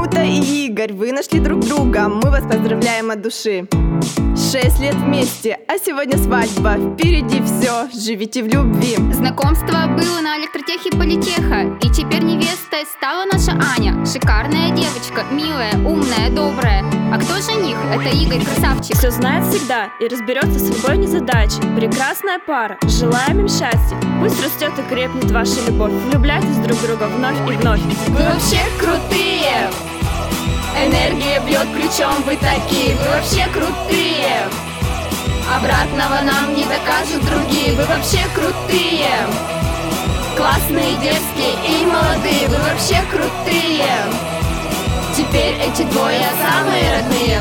Анюта и Игорь, вы нашли друг друга, мы вас поздравляем от души. 6 лет вместе, а сегодня свадьба, впереди все, живите в любви. Знакомство было на электротехе политеха, и теперь невестой стала наша Аня. Шикарная девочка, милая, умная, добрая. А кто жених? Это Игорь, красавчик. Все знает всегда и разберется с любой незадачей. Прекрасная пара, желаем им счастья. Пусть растет и крепнет ваша любовь. Влюбляйтесь друг в друга вновь и вновь. Вы вообще крутые! Энергия бьет ключом, вы такие, вы вообще крутые! Обратного нам не докажут другие, вы вообще крутые! Классные, дерзкие и молодые, вы вообще крутые! Теперь эти двое самые родные.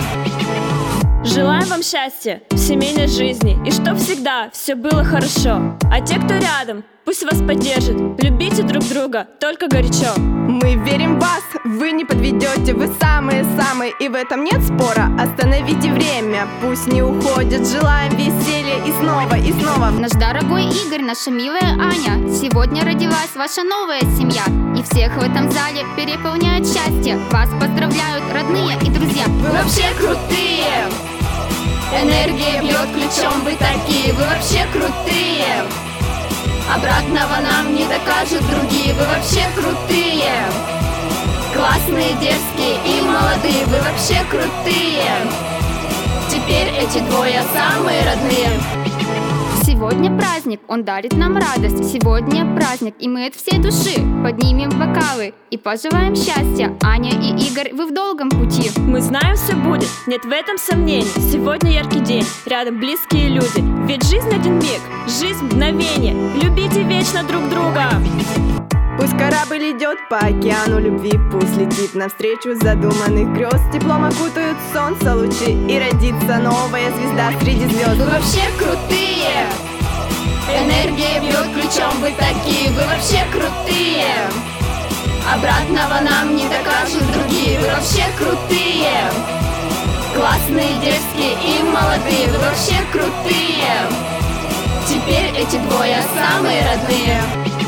Желаем вам счастья в семейной жизни, и чтоб всегда все было хорошо. А те, кто рядом, пусть вас поддержит. Любите друг друга, только горячо. Мы верим в вас, вы не подведете, вы самые-самые, и в этом нет спора. Остановите время, пусть не уходит, желаем веселья и снова, и снова. Наш дорогой Игорь, наша милая Аня, сегодня родилась ваша новая семья, и всех в этом зале переполняет счастье. Вас поздравляют родные и друзья. Вы вообще крутые! Энергия бьет ключом, вы такие, вы вообще крутые! Обратного нам не докажут другие, вы вообще крутые! Классные, дерзкие и молодые, вы вообще крутые! Теперь эти двое самые родные. Сегодня праздник, он дарит нам радость. Сегодня праздник, и мы от всей души поднимем бокалы и пожелаем счастья. Аня и Игорь, вы в долгом пути. Мы знаем, все будет, нет в этом сомнений. Сегодня яркий день, рядом близкие люди. Ведь жизнь один миг, жизнь мгновение. Любите вечно друг друга. Пусть корабль идет по океану любви, пусть летит навстречу задуманных грез. Теплом окутают солнце лучи, и родится новая звезда среди звезд. Вы вообще крутые! Энергия бьет ключом, вы такие, вы вообще крутые! Обратного нам не докажут другие, вы вообще крутые! Классные, дерзкие и молодые, вы вообще крутые! Теперь эти двое самые родные.